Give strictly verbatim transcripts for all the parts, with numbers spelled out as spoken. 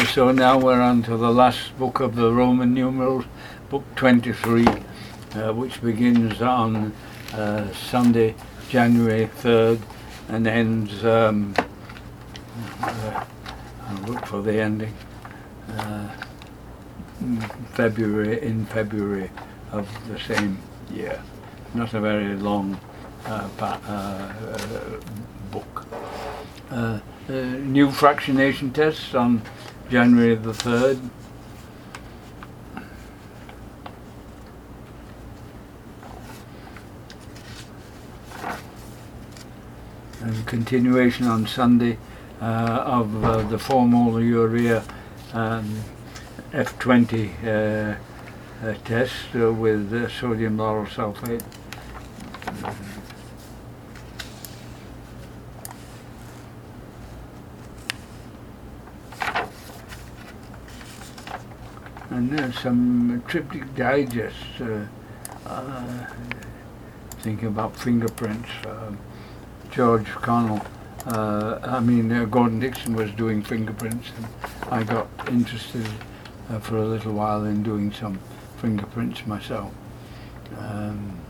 so now we're on to the last book of the Roman numerals, book twenty-three, uh, which begins on uh, Sunday, January third, and ends, um, uh, I'll look for the ending, uh, February, in February of the same year. Not a very long uh, pa uh, uh, book. Uh, uh, new fractionation tests on January the third. And continuation on Sunday uh, of uh, the four molar urea um, F twenty uh, uh, test uh, with uh, sodium lauryl sulfate. And there's some triptych digests, uh, uh, thinking about fingerprints. Uh, George Connell, uh, I mean uh, Gordon Dixon was doing fingerprints, and I got interested uh, for a little while in doing some fingerprints myself. Um,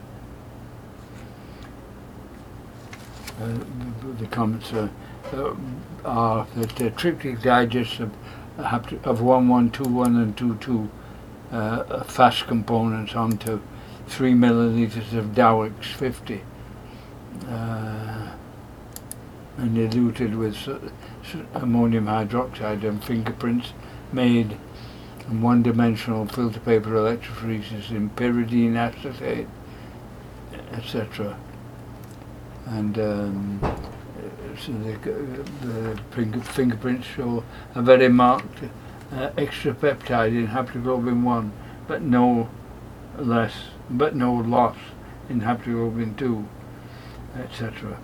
uh, the, the comments uh, uh, are that the triptych digests of Have to, of one one two one and two two uh, fast components onto three milliliters of Dowix fifty uh, and diluted with ammonium hydroxide and fingerprints made in one-dimensional filter paper electrophoresis in pyridine acetate, et cetera. And um, so the, the finger, fingerprints show a very marked uh, extra peptide in haptoglobin one, but no less, but no loss in haptoglobin two, et cetera.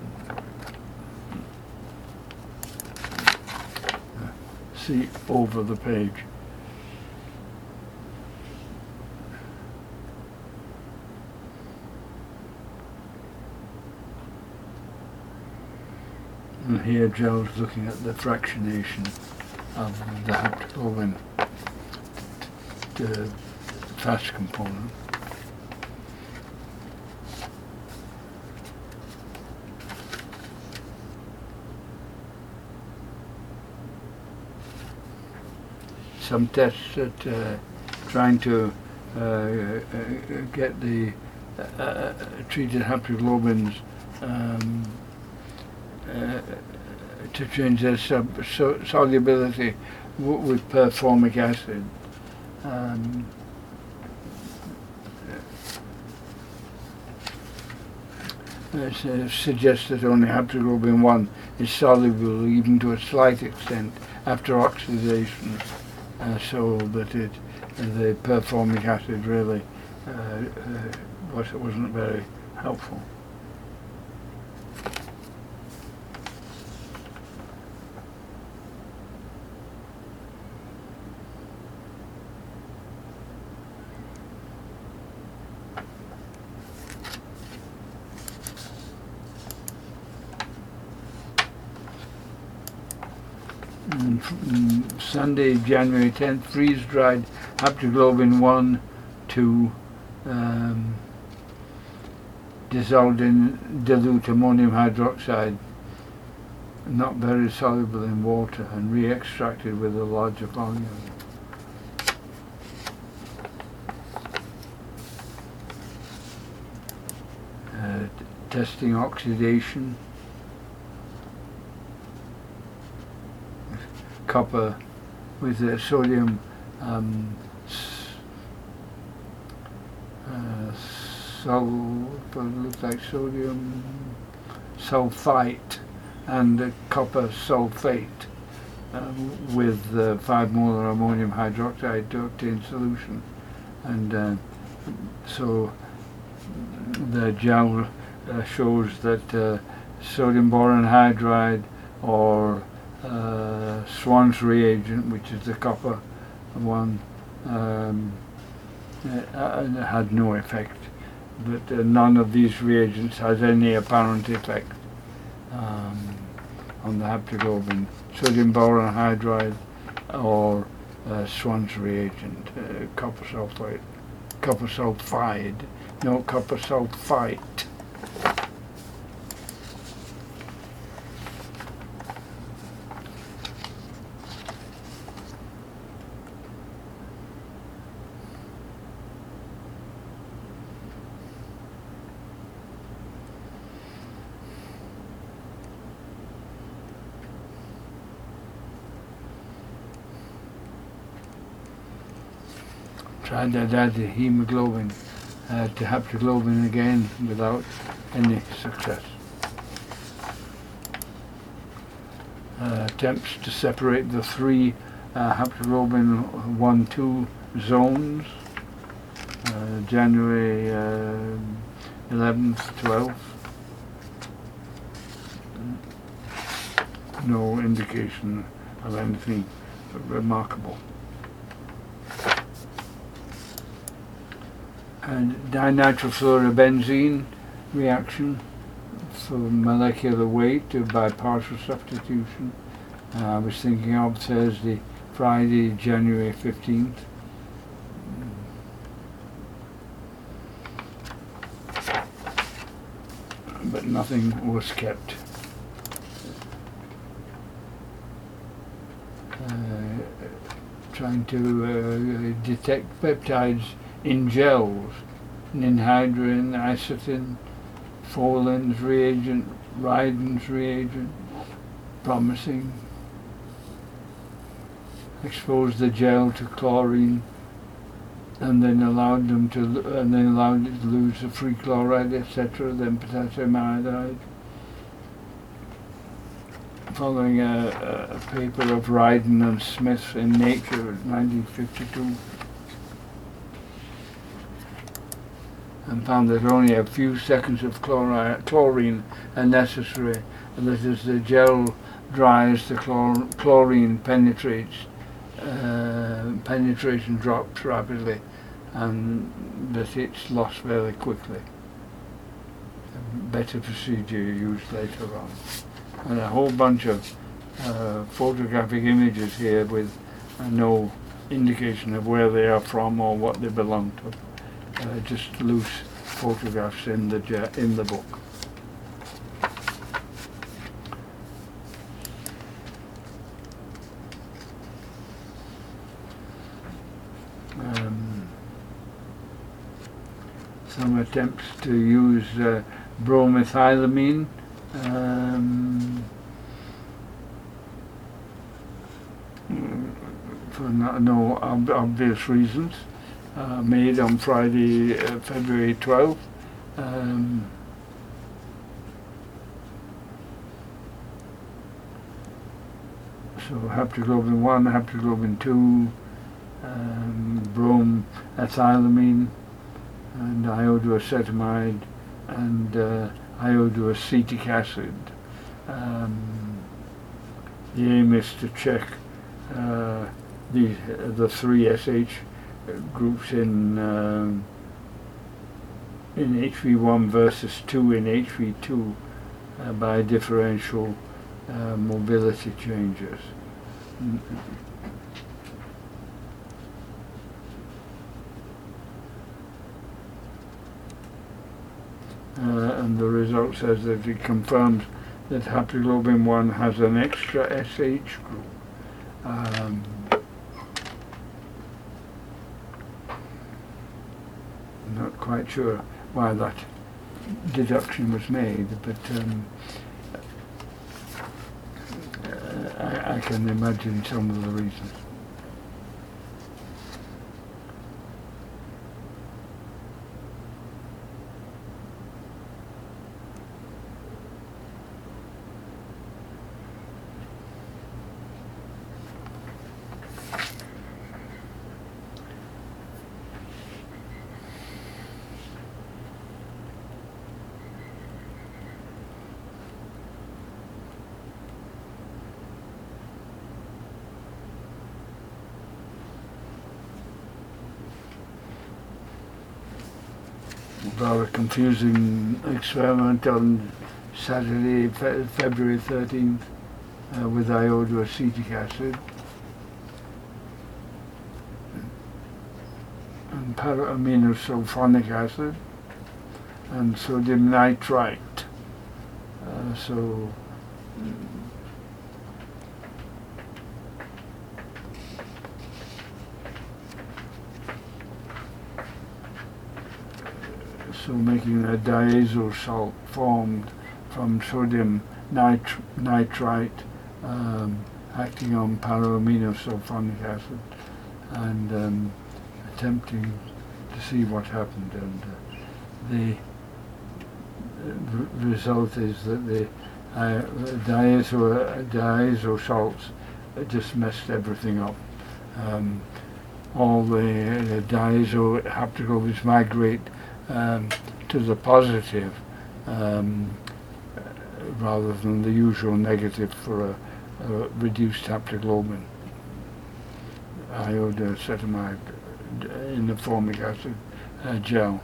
Uh, see over the page. And here Joe's looking at the fractionation of the haptoglobin to fast component. Some tests at uh, trying to uh, uh, get the uh, uh, treated haptoglobins um, Uh, to change their sub so solubility w with performic acid. Um, it uh, suggests that only haptoglobin one is soluble even to a slight extent after oxidation, uh, so that it uh, the performic acid really uh, uh, was, wasn't very helpful. Sunday, January tenth, freeze-dried haptoglobin one, two, um, dissolved in dilute ammonium hydroxide, not very soluble in water, and re-extracted with a larger volume. Uh, testing oxidation. Copper with the sodium um, uh, sulfur, looks like sodium sulfite and uh, copper sulfate uh, with uh, five molar ammonium hydroxide to obtain solution. And uh, so the gel uh, shows that uh, sodium boron hydride or Uh, Swan's reagent, which is the copper one, um, uh, had no effect, but uh, none of these reagents has any apparent effect um, on the haptoglobin. Sodium boron hydride or uh, Swan's reagent, uh, copper sulfide, copper sulfide, no copper sulfite. Tried to add the hemoglobin uh, to haptoglobin again without any success. Uh, attempts to separate the three uh, haptoglobin one two zones, uh, January uh, eleventh, twelfth. No indication of anything remarkable. And dinitrofluorobenzene reaction for molecular weight by partial substitution. Uh, I was thinking of Thursday, Friday, January fifteenth. But nothing was kept. Uh, trying to uh, detect peptides in gels, ninhydrin, isotin, Folan's reagent, Ryden's reagent, promising. Exposed the gel to chlorine and then allowed them to, and then allowed it to lose the free chloride, et cetera, then potassium iodide. Following a, a paper of Ryden and Smith in Nature, nineteen fifty-two. And found that only a few seconds of chlori chlorine are necessary, and that as the gel dries, the chlor chlorine penetrates, uh, penetration drops rapidly, and that it's lost very quickly. A better procedure used later on. And a whole bunch of uh, photographic images here with uh, no indication of where they are from or what they belong to. Uh, just loose photographs in the in the book. Um, some attempts to use uh, bromethylamine. Um, for no, no ob obvious reasons. Uh, made on Friday, uh, February twelfth. Um, so haptoglobin one, haptoglobin two, um, bromethylamine, and iodoacetamide, and uh, iodoacetic acid. Um, the aim is to check uh, the, uh, the three S H groups in um, in H V one versus two in H V two uh, by differential uh, mobility changes. Mm. Uh, and the result says that it confirms that haptoglobin one has an extra S H group. Um, Not quite sure why that deduction was made, but um, uh, I, I can imagine some of the reasons. Rather confusing experiment on Saturday, Fe February thirteenth, uh, with iodoacetic acid. and para-aminosulfonic acid and sodium nitrite. Uh, so so making a diazo salt formed from sodium nit nitrite um, acting on para-aminosulfonic acid and um, attempting to see what happened, and uh, the uh, result is that the uh, diazo, diazo salts uh, just messed everything up. Um, all the, the diazo haptoglobins migrate um, to the positive um, rather than the usual negative for a, a reduced haptoglobin. Iodocetamide in the formic acid uh, gel.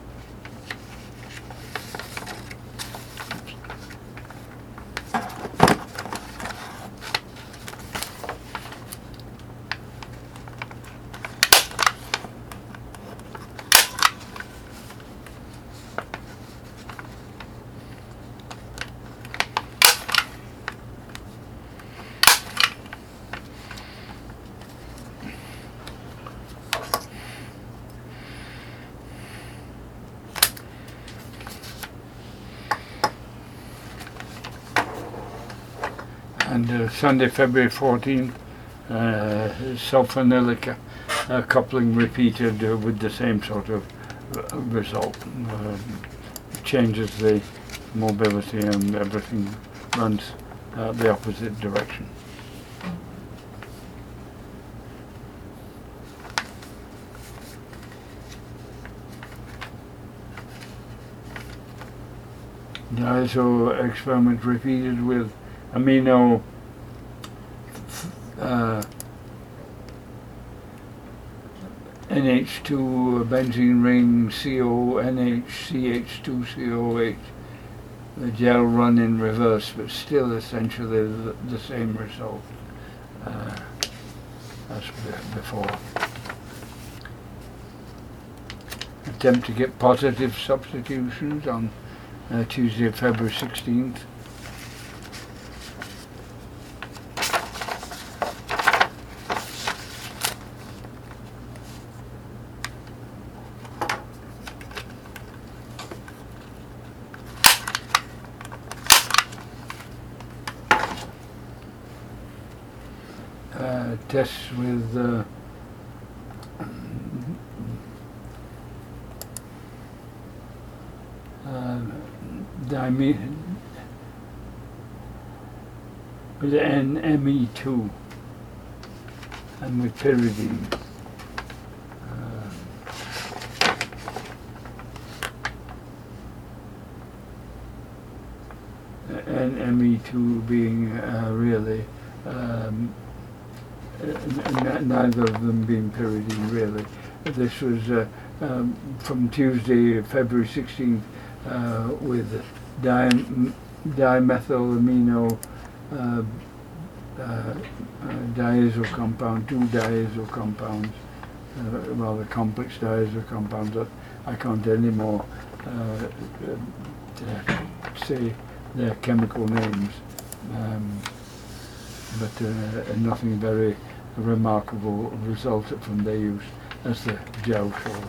And uh, Sunday, February fourteenth, uh, sulfonilic uh, coupling repeated uh, with the same sort of uh, result. Uh, changes the mobility and everything runs uh, the opposite direction. The I S O experiment repeated with amino uh, N H two benzene ring C O N H C H two C O H. The gel run in reverse, but still essentially the, the same result uh, as before. Attempt to get positive substitutions on uh, Tuesday, February sixteenth. Uh, tests with uh, uh, dime with N M E two and with pyridine. Uh, N M E two being uh, really um, N neither of them being pyridine really. This was uh, um, from Tuesday, February sixteenth, uh, with di dimethylamino uh, uh, uh, diazo compound, two diazo compounds, uh, rather complex diazo compounds that I can't anymore uh, uh, say their chemical names. Um, but uh, nothing very remarkable resulted from their use, as the gel shows.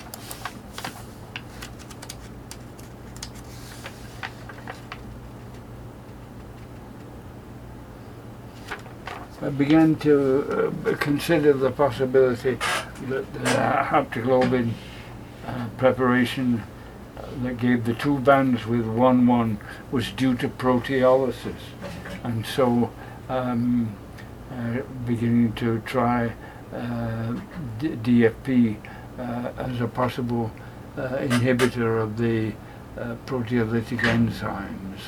I began to uh, consider the possibility that the haptoglobin uh, preparation uh, that gave the two bands with one one was due to proteolysis, and so Um, uh, beginning to try uh, D F P uh, as a possible uh, inhibitor of the uh, proteolytic enzymes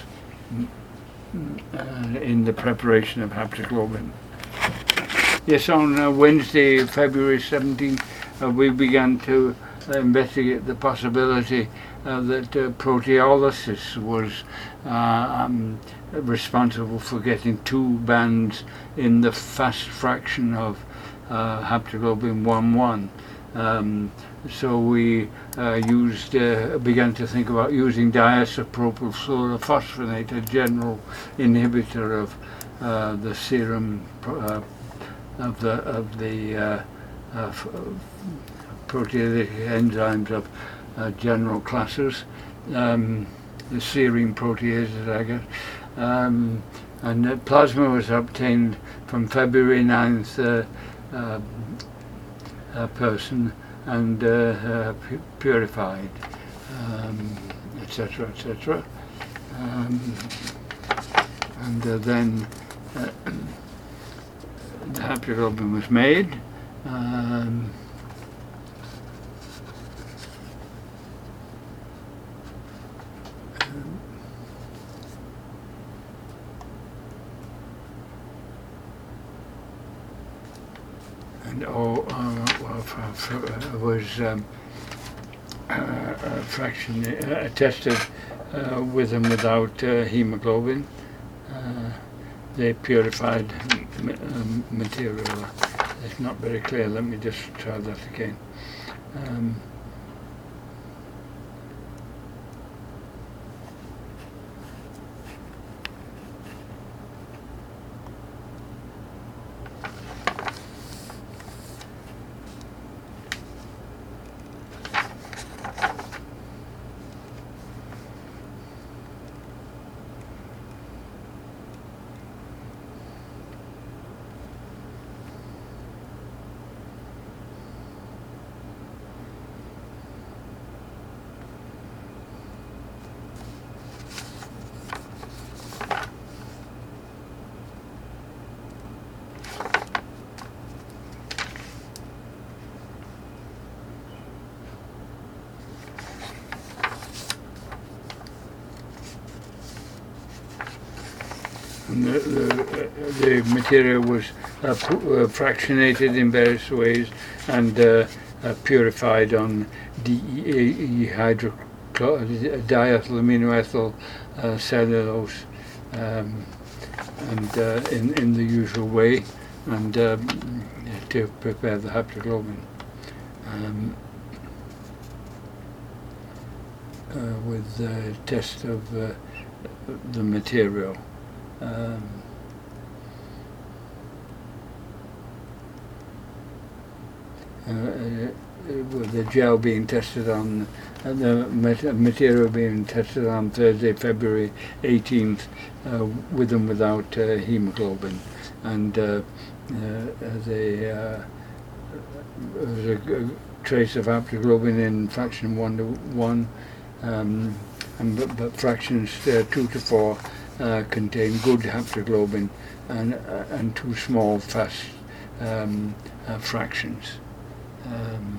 uh, in the preparation of haptoglobin. Yes, on uh, Wednesday, February seventeenth, uh, we began to uh, investigate the possibility uh, that uh, proteolysis was uh, um, responsible for getting two bands in the fast fraction of uh, haptoglobin one one. Um, so we uh, used, uh, began to think about using diisopropyl fluorophosphonate, a general inhibitor of uh, the serum uh, of the of the uh, uh, proteolytic enzymes of uh, general classes, um, the serine proteases, I guess. Um, and uh, plasma was obtained from February ninth uh, uh, uh, person and uh, uh, pu purified, um, et cetera, et cetera. Um, and uh, then uh, the haptoglobin was made. Um, and oh, uh, well, for, for, was um, uh, uh, fraction uh, tested uh, with and without uh, hemoglobin. Uh, they purified m material. It's not very clear. Let me just try that again. Um, And the, the, the material was uh, uh, fractionated in various ways and uh, uh, purified on D E A E diethylaminoethyl uh, cellulose um, and uh, in, in the usual way, and um, to prepare the haptoglobin. Um, uh, with the test of uh, the material. Um, uh, uh, the gel being tested on, uh, the material being tested on Thursday, February eighteenth, uh, with and without uh, hemoglobin, and uh, uh, the uh, there was a trace of haptoglobin in fraction one to one, um, and but, but fractions uh, two to four uh, contain good haptoglobin, and uh, and two small fast um, uh, fractions. Um,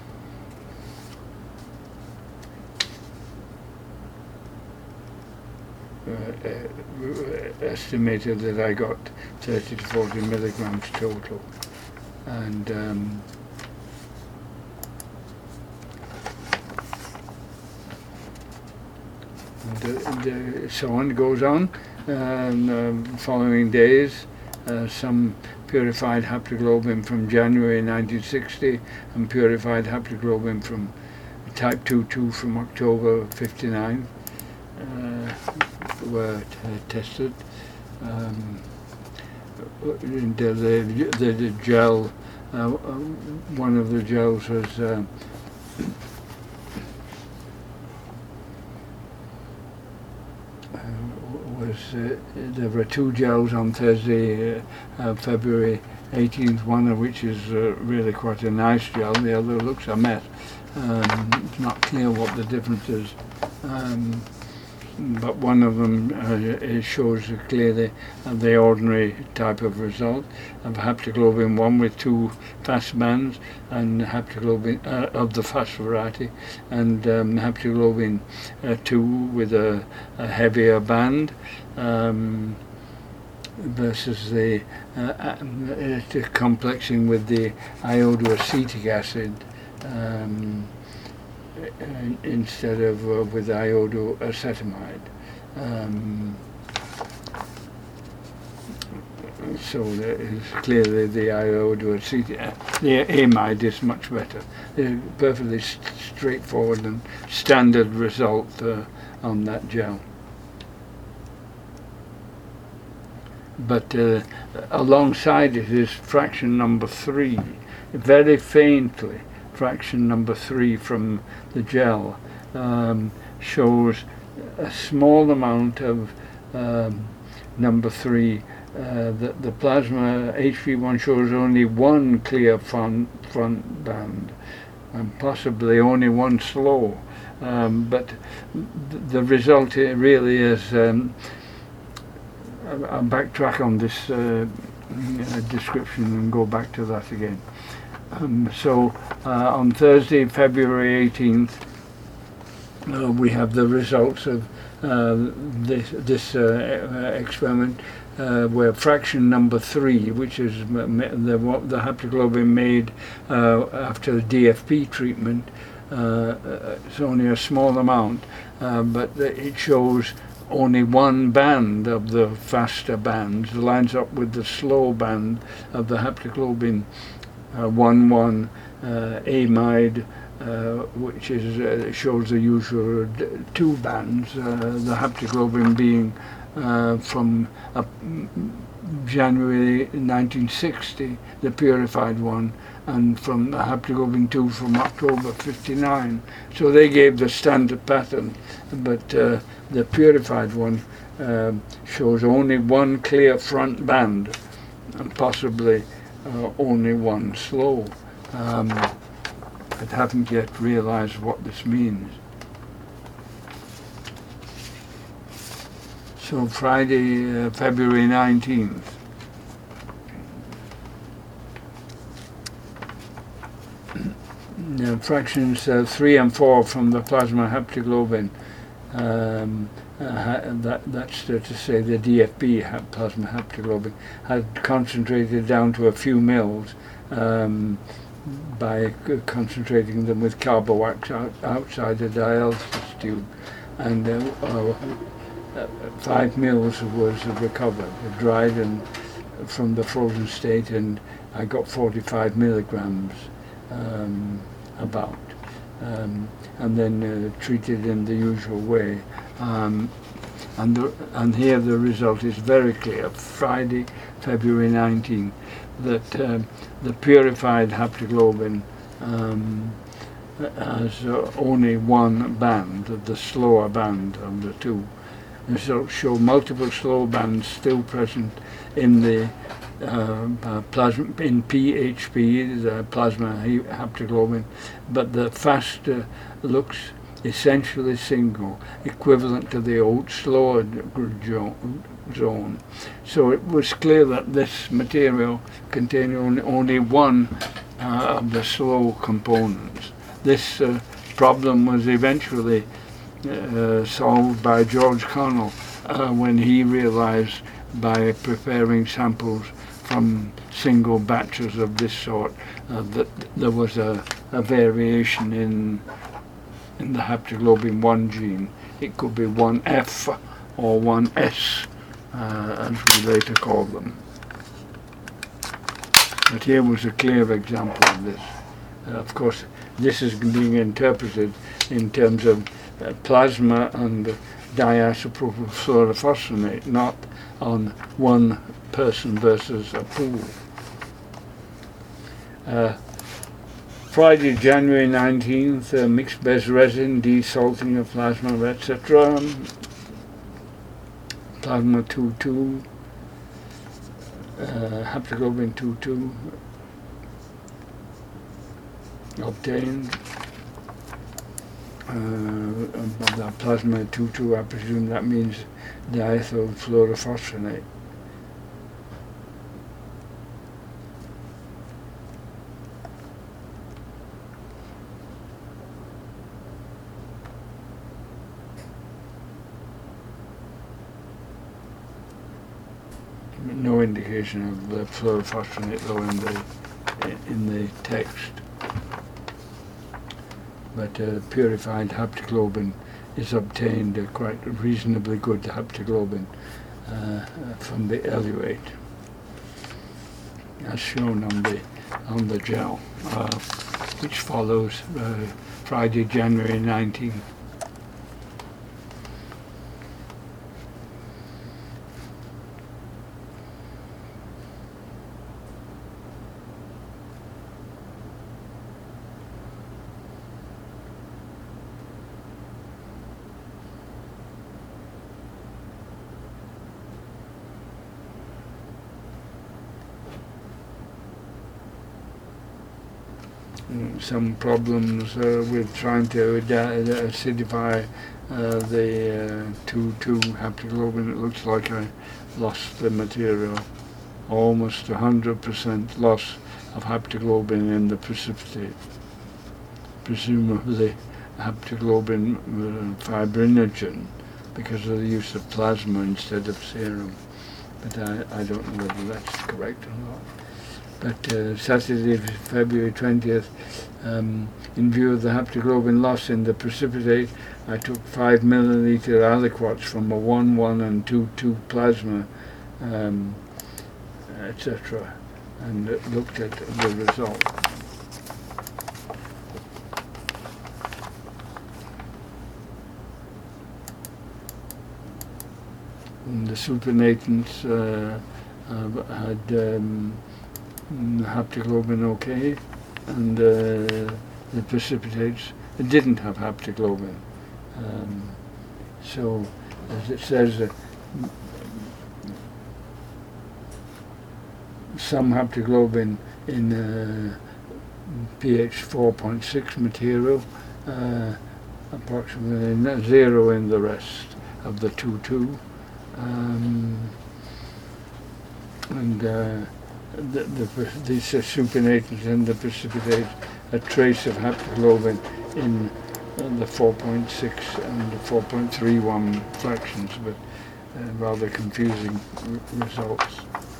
uh, uh, estimated that I got thirty to forty milligrams total, and um, the, the, so on goes on. And uh, following days, uh, some purified haptoglobin from January nineteen sixty and purified haptoglobin from type two two from October fifty-nine uh, were tested. Um, the, the, the, the gel, uh, one of the gels was uh, was uh, there were two gels on Thursday, uh, uh, February eighteenth, one of which is uh, really quite a nice gel, the other looks a mess. Um, it's not clear what the difference is, um, but one of them uh, it shows clearly uh, the ordinary type of result of haptoglobin one with two fast bands, and haptoglobin uh, of the fast variety, and um, haptoglobin uh, two with a, a heavier band, um, versus the uh, uh, complexing with the iodoacetic acid um, instead of uh, with iodoacetamide. Um, so that it's clearly the iodoacetic, the amide is much better. It's a perfectly st straightforward and standard result uh, on that gel. But uh, alongside it is fraction number three, very faintly. Fraction number three from the gel um, shows a small amount of um, number three. Uh, the, the plasma H V one shows only one clear front, front band and possibly only one slow. Um, but th the result really is, um, I'll backtrack on this uh, description and go back to that again. Um, so uh, on Thursday, February eighteenth, uh, we have the results of uh, this, this uh, experiment. Uh, where fraction number three, which is the what the haptoglobin made uh, after the D F P treatment, uh, it's only a small amount, uh, but it shows only one band of the faster bands, lines up with the slow band of the haptoglobin uh, one one uh, amide, uh, which is uh, shows the usual d two bands, uh, the haptoglobin being Uh, from uh, January nineteen sixty, the purified one, and from the haptoglobin two from October fifty-nine. So they gave the standard pattern, but uh, the purified one uh, shows only one clear front band and possibly uh, only one slow. Um, I haven't yet realized what this means. So Friday, uh, February nineteenth. Uh, fractions uh, three and four from the plasma haptoglobin. Um, uh, that, that's to, to say the D F P ha plasma haptoglobin had concentrated down to a few mils um, by c concentrating them with carbowax out, outside the dialysis tube, and uh, uh, Uh, five mils was recovered, dried and from the frozen state, and I got forty-five milligrams um, about, um, and then uh, treated in the usual way. Um, and, the, and here the result is very clear. Friday, February nineteenth, that um, the purified haptoglobin um, has uh, only one band, the slower band of the two. And so show multiple slow bands still present in the uh, uh, plasma, in P H P, the plasma haptoglobin, but the faster looks essentially single, equivalent to the old slower zone. So it was clear that this material contained only, only one uh, of the slow components. This uh, problem was eventually Uh, solved by George Connell uh, when he realized by preparing samples from single batches of this sort uh, that there was a, a variation in in the haptoglobin one gene. It could be one F or one S, uh, as we later called them. But here was a clear example of this. Uh, of course, this is being interpreted in terms of Uh, plasma and diisopropyl fluorophosphonate, not on one person versus a pool. Uh, Friday, January nineteenth, uh, mixed base resin, desalting of plasma, et cetera. Plasma two two, uh, haptoglobin two two obtained. Uh, the plasma two two, I presume that means diethyl fluorophosphonate. No indication of the fluorophosphonate though in the in the text. But uh, purified haptoglobin is obtained, uh, quite reasonably good haptoglobin uh, from the eluate. as shown on the on the gel, uh, which follows uh, Friday, January nineteenth. Some problems uh, with trying to acidify uh, the two two uh, haptoglobin. It looks like I lost the material. Almost one hundred percent loss of haptoglobin in the precipitate. Presumably haptoglobin uh, fibrinogen because of the use of plasma instead of serum. But I, I don't know whether that's correct or not. But uh, Saturday, February twentieth, um, in view of the haptoglobin loss in the precipitate, I took five milliliter aliquots from a one one and two two plasma, um, et cetera, and looked at the result. And the supernatants uh, uh, had um, haptoglobin okay, and uh, the precipitates it didn't have haptoglobin. Um, so, as it says, uh, some haptoglobin in uh, pH four point six material, uh, approximately zero in the rest of the two two, um, and uh, The, the, these uh, supernatants and the precipitates a trace of haptoglobin in uh, the four point six and the four point three one fractions, but uh, rather confusing r results.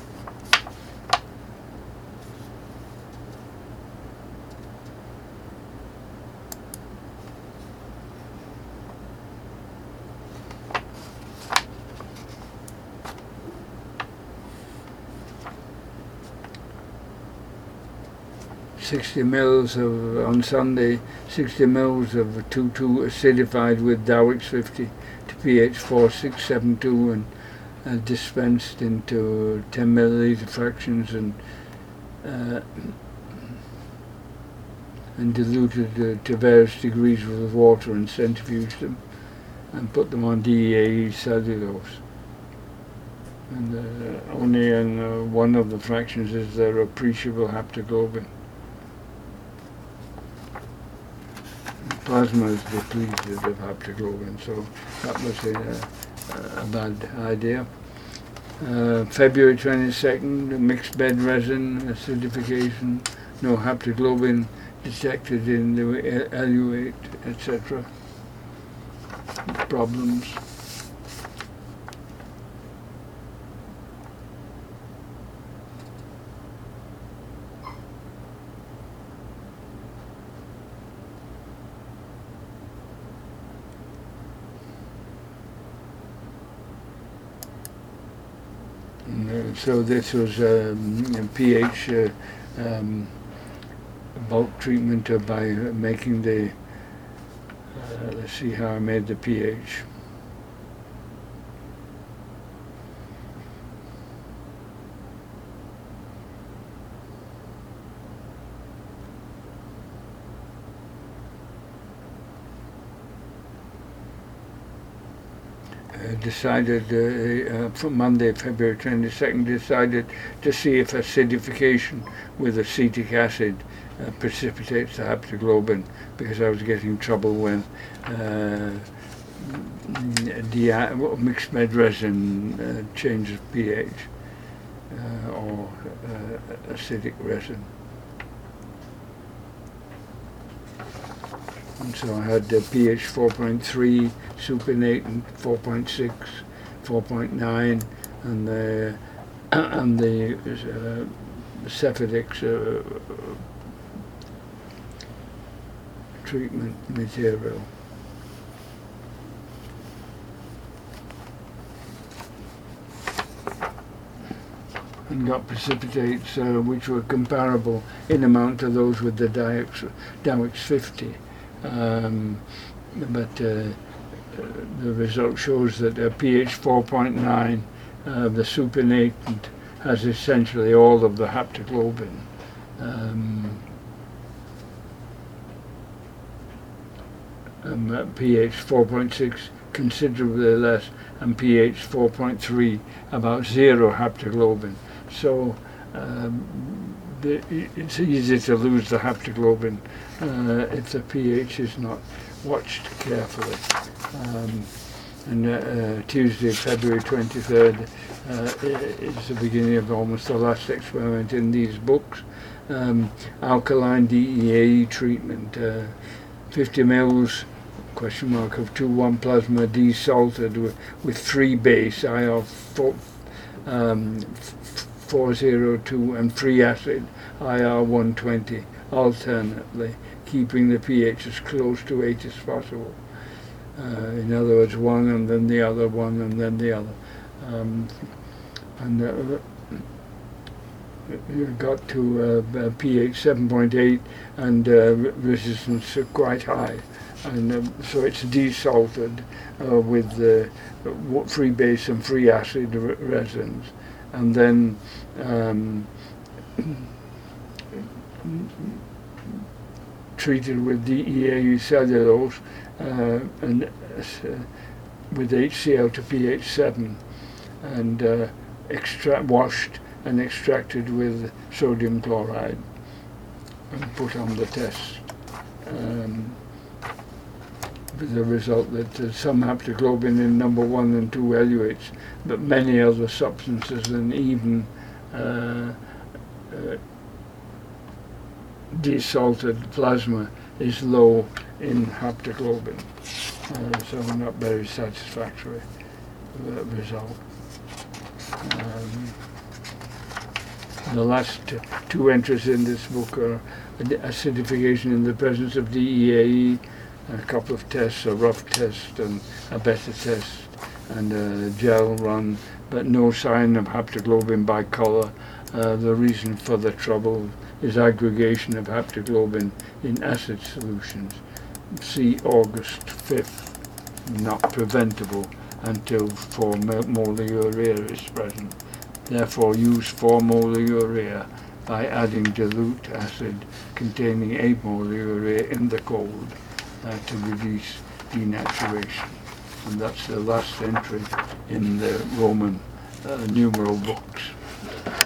sixty mils of, on Sunday, sixty mils of two two acidified with Dowix fifty to pH four six seven two and uh, dispensed into ten milliliter fractions and uh, and diluted uh, to various degrees with water and centrifuged them and put them on D E A E cellulose. And uh, only in uh, one of the fractions is there appreciable haptoglobin. Plasma is depleted of haptoglobin, so that was a, a, a bad idea. Uh, February twenty-second, mixed bed resin, acidification, no haptoglobin detected in the eluate, et cetera. Problems. Uh, so this was um, pH uh, um, bulk treatment uh, by making the, uh, let's see how I made the pH. Uh, decided uh, uh, for Monday, February twenty-second, decided to see if acidification with acetic acid uh, precipitates the haptoglobin, because I was getting trouble when uh, the mixed med resin uh, changes pH uh, or uh, acidic resin. And so I had the pH four point three, supernatant four point six, four point nine, and the and the uh, Cephadix uh, treatment material. and got precipitates uh, which were comparable in amount to those with the Dawix, Dawix fifty. Um, but uh, the result shows that a pH four point nine, uh, the supernatant, has essentially all of the haptoglobin. Um, um, uh, pH four point six considerably less, and pH four point three about zero haptoglobin. So um, the, it's easy to lose the haptoglobin uh, if the pH is not watched carefully. Um, and uh, uh, Tuesday, February twenty-third, uh, is the beginning of almost the last experiment in these books. Um, alkaline D E A E treatment, uh, fifty mils, question mark, of two one plasma desalted with, with three base I R four, um, four oh two and free acid I R one twenty alternately, keeping the pH as close to eight as possible. Uh, in other words, one and then the other, one and then the other. Um, and uh, you got to uh, pH seven point eight and uh, resistance quite high. And um, so it's desalted uh, with the uh, free base and free acid re resins. And then um, treated with D E A E cellulose uh, and uh, with H C l to pH seven, and uh, extract washed and extracted with sodium chloride and put on the test. Um, with the result that uh, some haptoglobin in number one and two eluates, but many other substances and even uh, uh, desalted plasma is low in haptoglobin, uh, so not very satisfactory uh, result. Um, the last two entries in this book are acidification in the presence of D E A E, a couple of tests, a rough test and a better test, and a gel run, but no sign of haptoglobin by color. Uh, the reason for the trouble is aggregation of haptoglobin in acid solutions. See August fifth, not preventable until four molar urea is present. Therefore use four molar urea by adding dilute acid containing eight molar urea in the cold uh, to reduce denaturation. And that's the last entry in the Roman uh, numeral books.